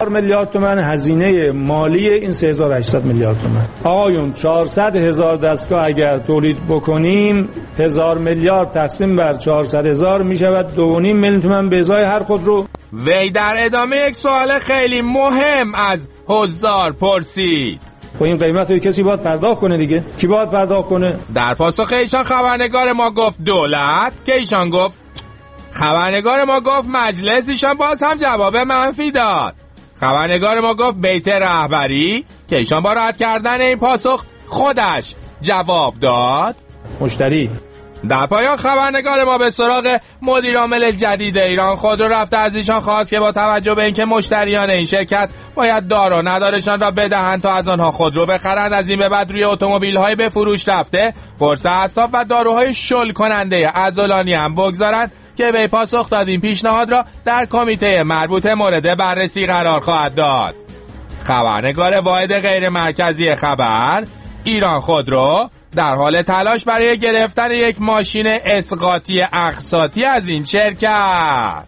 4 میلیارد تومان هزینه مالی این 3800 میلیارد تومان. آقایون 400,000 دستگاه اگر تولید بکنیم 1000 میلیارد تقسیم بر 400,000 میشود 2.5 میلیون تومان به ازای هر خودرو. وی در ادامه یک سوال خیلی مهم از حضار پرسید: خب این قیمت رو کسی باید پرداخت کنه دیگه. کی باید پرداخت کنه؟ در پاسخ ایشان خبرنگار ما گفت دولت، که ایشان گفت خبرنگار ما گفت مجلس، ایشان باز هم جواب منفی داد. خبرنگار ما گفت بیت رهبری، که ایشان با رد کردن این پاسخ خودش جواب داد مشتری. در پایان خبرنگار ما به سراغ مدیر عامل جدید ایران خودرو رفته، از ایشان خواست که با توجه به اینکه مشتریان این شرکت باید دار و ندارشان را بدهند تا از آنها خودرو بخرند، از این به بعد روی اتومبیل‌های به فروش رفته قرص اعصاب و داروهای شل کننده عضلانی هم بگذارند که به پاسخ داد این پیشنهاد را در کمیته مربوط مورد بررسی قرار خواهد داد. خبرنگار واحد غیر مرکزی خبر ایران خودرو در حال تلاش برای گرفتن یک ماشین اسقاطی اقساطی از این شرکت.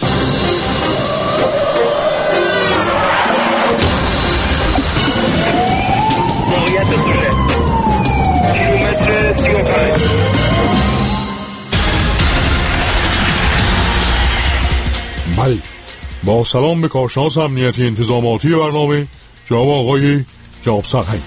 بله، با سلام به کارشناس امنیتی انتظاماتی برنامه جناب آقای جناب سرهنگ.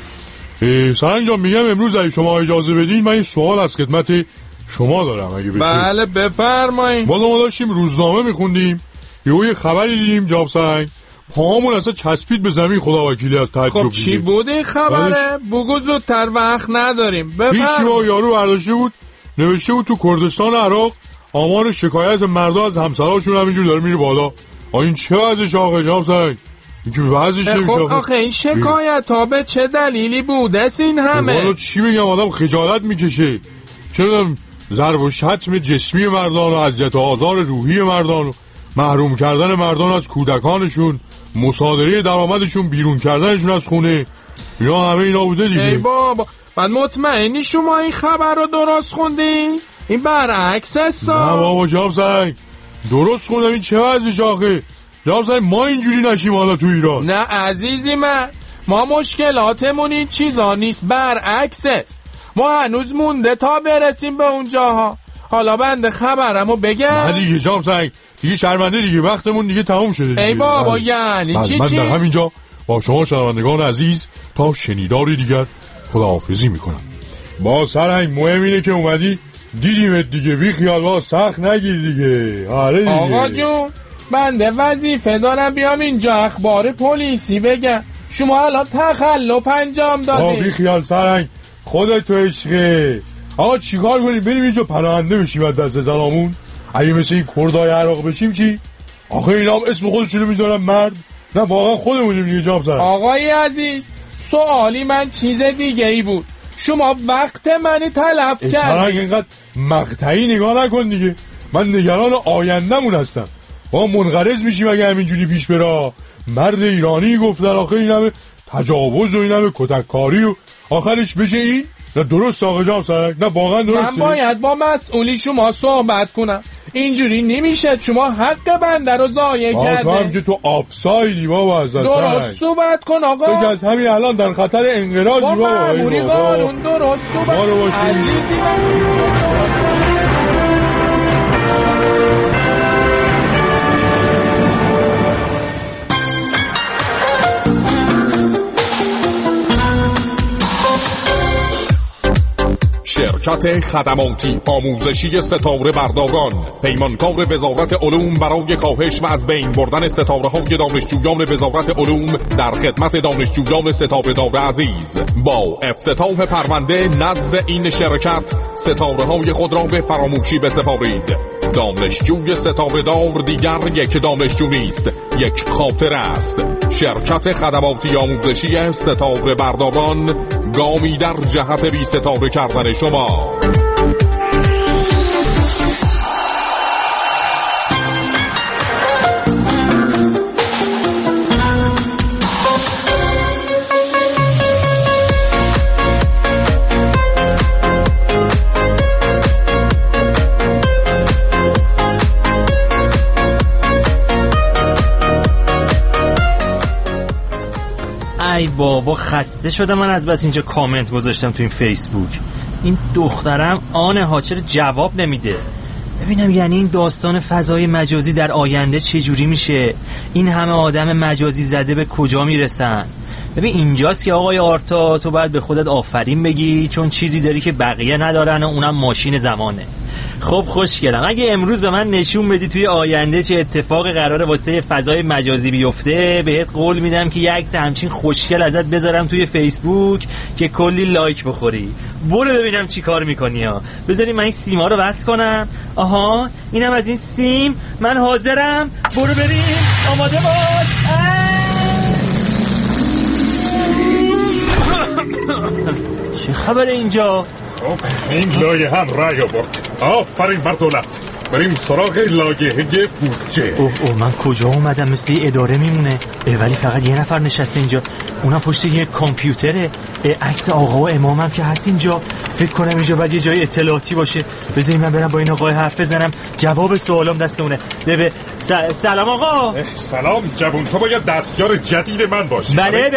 سرهنگ جان، میگم امروز اگه شما اجازه بدین من یه سوال از خدمت شما دارم اگه بشه. بله بفرمایید. ما داشتیم روزنامه میخوندیم یه خبری دیدیم جناب سرهنگ، پاهامون اصلا چسبید به زمین، خدا وکیلی از تعجب. خب چی بود این خبره؟ بگو زودتر، وقت نداریم. هیچی با یارو برداشته بود نوشته بود تو کردستان عراق آمار شکایت مردا از همسراشون همینجور داره میره بالا. این چه وضعش آقا جناب سرهنگ؟ این که وضعش خب آخه این شکایت ها به چه دلیلی بوده این همه؟ والا چی بگم، آدم خجالت میکشه. چرا ضرب و شتم جسمی مردان و اذیت و آزار روحی مردان و محروم کردن مردان از کودکانشون، مصادره درآمدشون، بیرون کردنشون از خونه، اینا همه اینا بوده دیگه. ای بابا، من مطمئنی شما این خبر رو درست خوندین؟ این برعکس حساب. نه بابا جناب سرهنگ، درست خوندم. این چه وضعش آخه جناب سرهنگ؟ ما اینجوری نشیم حالا تو ایران. نه عزیزی من، ما مشکلاتمون این چیزا نیست، برعکس است. ما هنوز مونده تا برسیم به اونجاها. حالا بنده خبرمو بگم. نه دیگه جناب سرهنگ، دیگه شرمنده دیگه، وقتمون دیگه تموم شده دیگه. ای بابا یعنی چی؟ من در همینجا با شما شنوندگان عزیز تا شنیداری دیگر خداحافظی میکنم. با سرهنگ مهم اینه که اومدی دیدیمت دیگه، بی خیال با سخت نگیر دیگه. آره دیگه آقا جون، بنده وظیفه دارم بیام اینجا اخبار پلیسی بگم، شما الان تخلف انجام دادید. بی خیال سرهنگ، خودت تو عشقه. آقا چیکار کنیم؟ بریم اینجا پناهنده بشیم از دست زنامون؟ اگه مثل این کردای عراق بشیم چی؟ آخه اینا هم اسم خودشونو میذارن مرد. نه واقعا خودمونیم دیگه جناب سرهنگ. آقای عزیز، سوالی من چیز دیگه ای بود، شما وقت منی تلف کردید. سرهنگ اینقدر مقطعی نگاه نکن دیگه، من نگران آینده‌مون هستم. ما منقرض میشیم اگه همینجوری پیش بره. مرد ایرانی گفتن آخه این همه تجاوز و این همه کتککاری و آخرش بشه این؟ نه درست آقا جناب سرهنگ، نه واقعا درسته. من باید با مسئولی شما صحبت کنم، اینجوری نمیشه. شما حق بنده رو ضایع کردید. آقا هم که تو آفسایدی بابا. از درست صحبت کن آقا. تو از همین الان در خطر انقراضی بابا. با مأموری قانون درست صحبت عزیزی شرکت خدماتی آموزشی ستاره برداران، پیمانکار وزارت علوم برای کاهش و از بین بردن ستاره‌های دانشجویان وزارت علوم در خدمت دانشجویان ستاره دار عزیز. با افتتاح پرونده نزد این شرکت، ستاره‌های خود را به فراموشی بسپارید. دانشجوی ستاره دار دیگر یک دانشجو نیست، یک خاطره است. شرکت خدماتی آموزشی ستاره برداران، گامی در جهت بی ستاره کردن شما. ای بابا خسته شدم من از بس اینجا کامنت گذاشتم تو این فیسبوک. این دخترم آنها چرا جواب نمیده؟ ببینم یعنی این داستان فضای مجازی در آینده چجوری میشه؟ این همه آدم مجازی زده به کجا میرسن؟ ببین اینجاست که آقای آرتا تو باید به خودت آفرین بگی، چون چیزی داری که بقیه ندارن و اونم ماشین زمانه. خب خوشگلم، اگه امروز به من نشون بدی توی آینده چه اتفاقی قراره واسه فضای مجازی بیفته، بهت قول میدم که یک عکس همچین خوشگل ازت بذارم توی فیسبوک که کلی لایک بخوری. برو ببینم چی کار میکنی ها. بذاری من این سیما رو بس کنم. آها اینم از این سیم. من حاضرم، برو بریم. آماده باش. چه خبره اینجا؟ این لایه هم رای آورد. آفرین بر دولت. بریم سراغ لایحه بودجه. اوه من کجا اومدم؟ مثل یه اداره میمونه. ولی فقط یه نفر نشسته اینجا، اونم پشت یه کامپیوتره. عکس آقا و امامم که هست اینجا. فکر کنم اینجا باید یه جای اطلاعاتی باشه. بذارید من برم با این آقای حرف بزنم، جواب سوالام دست اونه. سلام آقا. سلام جوون، تو باید دستیار جدید من باشی.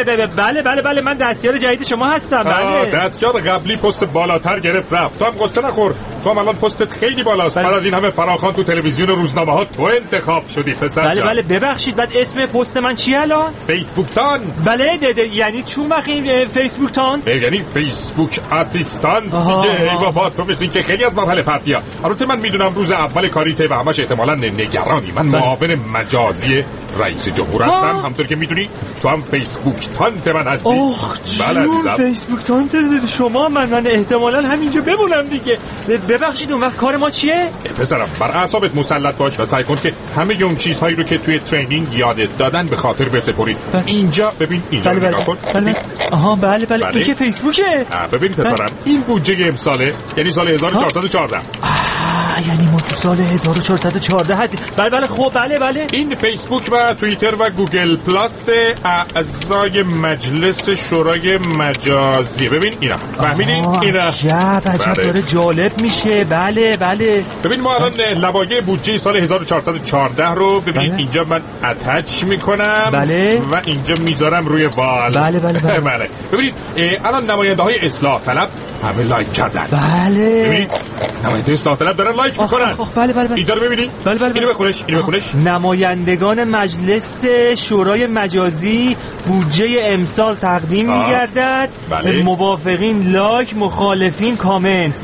بله من دستیار جدید شما هستم. بله دستیار قبلی پست بالاتر گرفت رفت. تو هم قصه نخور، تو هم الان پستت خیلی بالاست. بعد از این همه فراخوان تو تلویزیون و روزنامه ها تو انتخاب شدی پسر جان. بله ببخشید، بعد اسم پست من چیه الان؟ فیسبوک تانت. بله یعنی چون وقت این فیسبوک تانت؟ یعنی فیسبوک اسیستانت دیگه. ای بابا تو مثل که خیلی از مرحله پرتیا. البته من میدونم روز اول کاریته و همش احتمالاً نگرانی. من معاون مجازی رئیس جمهور هستم. همونطور که میدونی تو هم فیسبوک تانت من هستی. بله عزیزم، فیسبوک تانت شما. من احتمالاً همینجا بمونم دیگه. ببخشید اون وقت کار ما چیه؟ پسرم بر اعصابت مسلط باش و سعی کن که همه اون چیزهایی رو که توی ترینینگ یادت دادن به خاطر بسپرید. اینجا ببین، اینجا نگاه کن. آها بله این که فیسبوکه. ببین پسرم، این بودجه امساله، یعنی سال 1414. یعنی ما تو سال 1414 هستیم. بله خب بله. این فیسبوک و توییتر و گوگل پلاس اعضای مجلس شورای مجازی. ببین اینا، فهمیدین؟ اینا عجب داره جالب میشه. بله ببین ما الان لوایح بودجه سال 1414 رو ببین اینجا من اتچ میکنم. و اینجا میذارم روی وال. بله ببینید الان نماینده های اصلاح طلب همه لایک کردن. ببین نماینده اصلاح طلب دارن لایک میکنن. بله اینجا رو ببینید. اینو بخونش. نمایندگان مجلس شورای مجازی بودجه امسال تقدیم میگردد. موافقین لایک، مخالفین کامنت.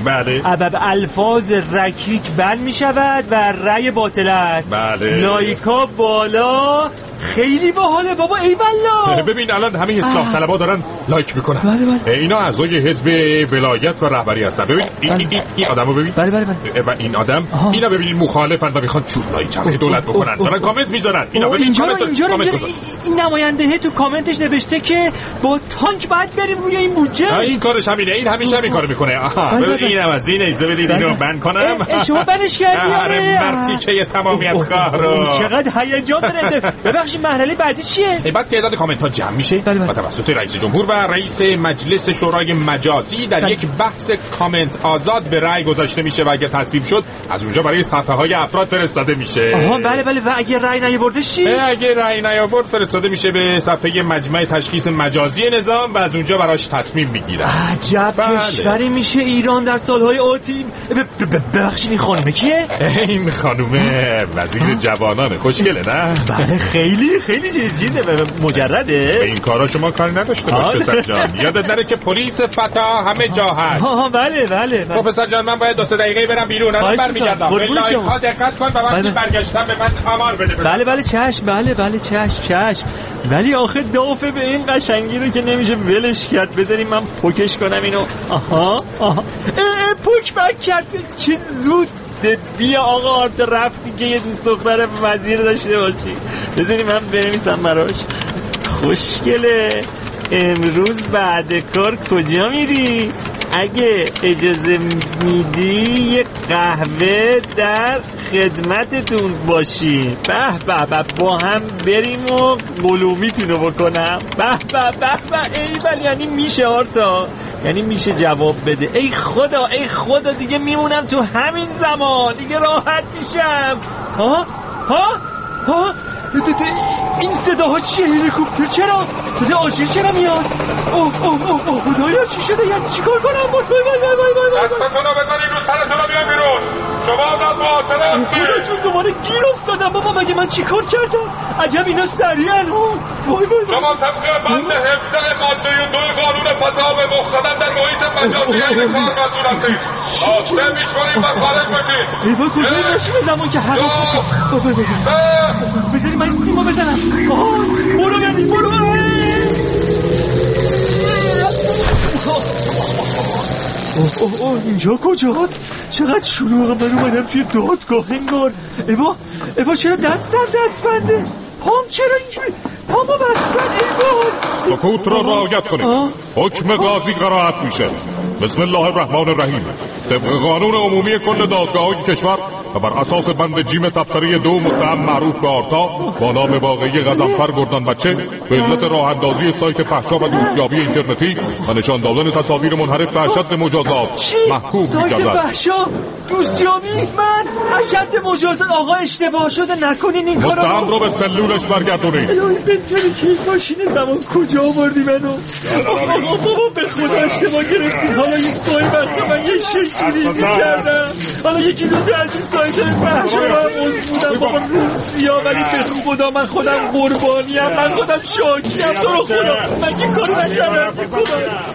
الفاظ رکیک بند میشود و رأی باطل است. لایکا بالا. خیلی باحاله بابا، ای والله. ببین الان همه اصلاح طلبا دارن لایک میکنن. اینا اعضای حزب ولایت و رهبری هستن. ببین این آدمو ببین. و این آدم اینا ببینید مخالفن و میخوان چوبلای چرخ دولت بکنن. دارن کامنت میذارن. اینا ببین اینجا این نماینده تو کامنتش نوشته که با تانک باید بریم روی این بودجه. این کارش همینه. این همیشه همین کارو میکنه. ببین اینم از این ایزه بدید اینو بند کنم. شما بنش کردی. آره مرتیکه تمامیت خواه رو. چقدر هیجان داره. ببخشید مرحله بعدی چیه؟ بعد تعداد کامنت ها جمع میشه و توسط رئیس جمهور و رئیس مجلس شورای مجازی در یک بحث کامنت آزاد به رأی گذاشته میشه و اگه تصویب شد از اونجا برای صفحه های افراد فرستاده میشه. بله و اگه رأی نیاورده چی؟ اگه رأی نیاورد فرستاده میشه به صفحه مجمع تشخیص مجازی نظام و از اونجا براش تصمیم میگیرن. عجب کشوری میشه ایران در سالهای آتی. ببخشید این خانومه کیه؟ این خانومه وزیر جوانانه. خوشگله نه؟ بله خیلی چیزه مجرده. به این کارا شما کاری نداشته باش پسر جان. یادت نره که پلیس فتا همه جا هست. بله خب پسر جان من باید 2-3 دقیقه برم بیرون. الان برمیگردم. لایک‌ها دقت کن و وقتی برگشتم به من آمار بده. بله چشم. بله چشم. ولی آخه دافه به این قشنگی رو که نمیشه ولش کرد. بذاریم من پوکش کنم اینو. آها پوک بک کرد. چه زود بیا آقا آرت رفتی که یه دوست دختر وزیر داشته باشی. بذاری من بنویسم براش. خوشگله امروز بعد کار کجا میری؟ اگه اجازه میدی یه قهوه در خدمتتون باشی. به با هم بریم و قلومیتونو بکنم. به ای ولی یعنی میشه آرتا، یعنی میشه جواب بده. ای خدا دیگه میمونم تو همین زمان دیگه راحت میشم. این صداها چیه؟ هلیکوپتر چرا؟ صدای آژیر چرا میاد؟ اوه خدایا چی شده؟ یعنی چیکار کنم؟ وای دستتونو بزنید رو سرتونو بیا بیرون. شما در محاصره هستید. خدا جون دوباره گیر افتادم. بابا مگه من چیکار کردم؟ عجب اینا سریعن. وای شما طبق بند 17 ماده 2 قانون فساد مقتضا در محیط مجازی کار مسئول هستید. آسته میشورید و خارج باشید. ایوا کجای ماشین زمان که هوا بذاری من سیما بزنم. برو ببین برو. اینجا کجاست؟ چقدر شلوغه. من اومدم توی دادگاه انگار. ایوا چرا دست بنده؟ پام چرا اینجوری؟ پامو بستن انگار. سکوت را رعایت کنید. حکم قاضی قرائت میشه. بسم الله الرحمن الرحیم. طبق قانون عمومی کل دادگاه‌های کشور و بر اساس بند جیم تبصره 2 متهم معروف به آرتا با نام واقعی غضنفر گردان بچه به علت راه اندازی سایت فحشا و دوستیابی اینترنتی و نشان دادن تصاویر منحرف به اشد مجازات محکوم می‌گردد. سایت فحشا دوستیابی من اشد مجازات. آقا اشتباه شده نکنین این کارو. متهم رو به سلولش برگردونید. الهی بنتری که این ماشین زمان کجا آوردی منو؟ بابا به خدا اشتباه گرفتی. حالا یک سوال بسته من یه شکلی میکردم. حالا یکی دو تا از این سایت فحشا رو هم بودم. بابا روسیا ولی به خدا من خودم قربانیم. من خودم شاکیم. تو رو خدا من که کارو نکردم.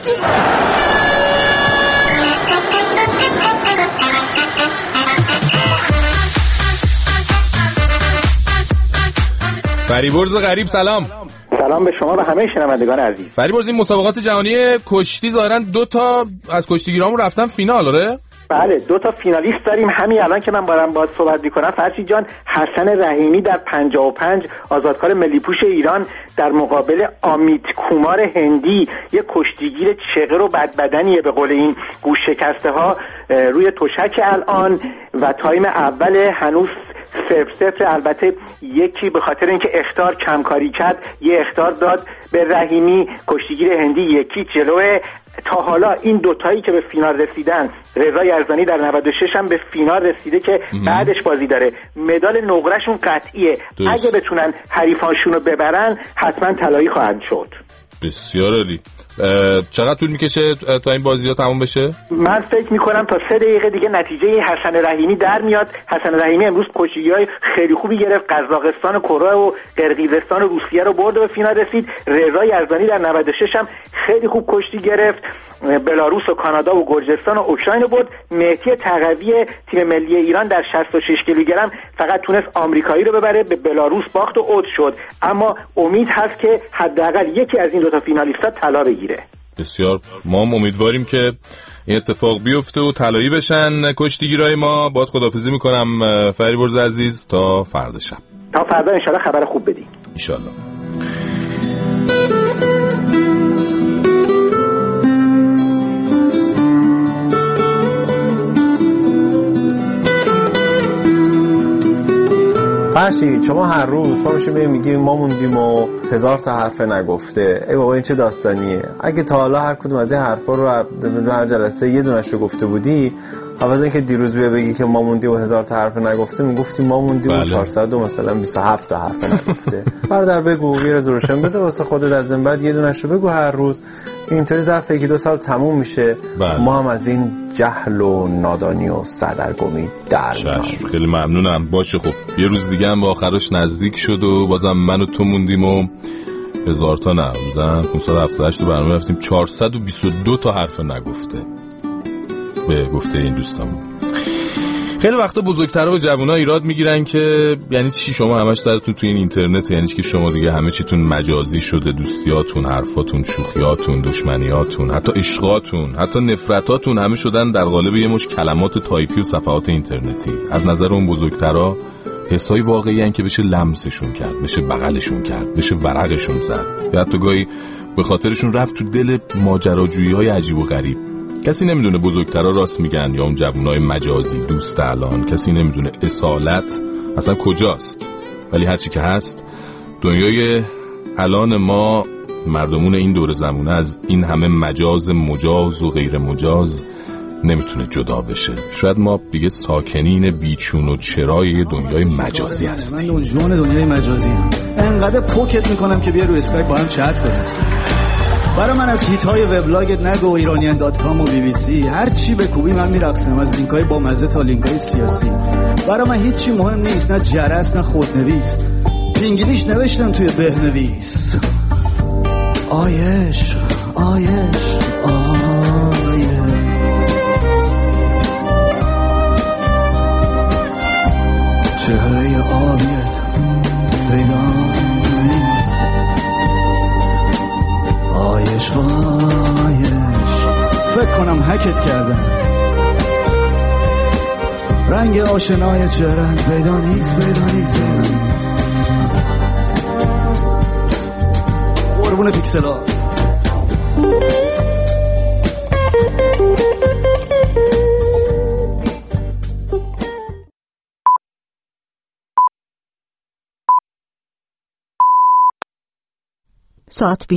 فریبرز غریب سلام به شما و همه شنوندگان عزیز. فریبرز این مسابقات جهانی کشتی ظاهرا 2 تا از کشتیگیرامون رفتن فینال. آره بله 2 تا فینالیست داریم. همین الان که من باید صحبت می‌کنم فرشید جان، حسن رحیمی در 55 آزادکار ملی پوش ایران در مقابل امیت کومار هندی، یک کشتیگیر چغر و بدبدنیه به قول این گوش شکسته ها، روی تشک الان و تایم اول هنوز 0-0. البته یکی به خاطر اینکه اخطار کمکاری کرد یه اخطار داد به رحیمی. کشتیگیر هندی یکی جلوه. تا حالا این دوتایی که به فینال رسیدن، رضا یزدانی در 96 هم به فینال رسیده که بعدش بازی داره. مدال نقرهشون قطعیه. اگه بتونن حریفانشون رو ببرن حتما طلایی خواهند شد. بسیار عالی. چقدر طول میکشه تا این بازی‌ها تموم بشه؟ من فکر میکنم تا 3 دقیقه دیگه نتیجه حسن رحیمی در میاد. حسن رحیمی امروز کشتیگیرای خیلی خوبی گرفت. قزاقستان و کره و قرقیزستان و روسیه رو برد و به فینال رسید. رضا یزدانی در 96 هم خیلی خوب کشتی گرفت. بلاروس و کانادا و گرجستان و اوکراین رو برد. مهدی تقوی تیم ملی ایران در 66 کیلوگرم فقط تونست آمریکایی رو ببره، به بلاروس باخت و عود شد. اما امید هست که حداقل یکی از این 2 تا فینالیست‌ها طلا بگیره. بسیار ما هم امیدواریم که این اتفاق بیفته و طلایی بشن کشتیگیرای ما. باید خداحافظی میکنم فریبرز عزیز تا فردا شب. تا فردا انشالله خبر خوب بدی. انشالله. فرشید شما هر روز پا میشیم میگیم ما موندیم و 1000 تا حرف نگفته. ای بابا این چه داستانیه؟ اگه تا حالا هر کدوم از این حرفا رو هر جلسه یه دونش رو گفته بودی، عوض اینکه دیروز بیا بگی که ما موندیم و 1000 تا حرف نگفته، میگفتیم ما موندیم و 400 و مثلا 27 تا حرف نگفته. برادر بگو یه رزولوشن بذار واسه خودت، از این بعد یه دونش رو بگو هر روز. اینطوری ظرف 1-2 سال تموم میشه. ما هم از این جهل و نادانی و سردرگمی در میاییم. خیلی ممنونم. باشه خب یه روز دیگه هم به آخرش نزدیک شد و بازم من و تو موندیم و 1000 تا نبودن. 578 تا برنامه رفتیم 422 تا حرف نگفته به گفته این دوستامون. خیلی وقتا بزرگترها به جوونا ایراد میگیرن که یعنی چی شما همش سرتون تو این اینترنت، یعنی که شما دیگه همه چیتون مجازی شده، دوستیاتون، حرفاتون، شوخیاتون، دشمنیاتون، حتی عشقاتون، حتی نفرتاتون همه شدن در قالب یه مش کلمات تایپی و صفحات اینترنتی. از نظر اون بزرگترها حسای واقعی ان که بشه لمسشون کرد، بشه بغلشون کرد، بشه ورقشون زد، یا حتی گاهی به خاطرشون رفت تو دل ماجراجویی‌های عجیب و غریب. کسی نمیدونه بزرگترها راست میگن یا اون جوونای مجازی دوست الان. کسی نمیدونه اصالت اصلا کجاست. ولی هرچی که هست، دنیای الان ما مردمون این دور زمونه از این همه مجاز و غیر مجاز نمیتونه جدا بشه. شاید ما دیگه ساکنین بیچون و چرای دنیای مجازی هستیم. من جون دنیای مجازی هم. انقدر پوکت میکنم که بیا روی اسکایپ با هم چت کنیم. برای من از هیت‌های وبلاگت نگو، ایرانیان.com و BBC هر چی بکوبی من میرقصم، از لینک‌های با مزه تا لینک‌های سیاسی. برای من هیچی مهم نیست، نه جرس نه خودنویس. انگلیش نوشتم توی بهنویس. آیش آیش آیش چهره آبیت پیدا آیش آیش فکر کنم هکت کردم. رنگ آشنای چهره‌ات پیدا نیکس پیدا نیکس پیدا قربون پیکسلا. ساعت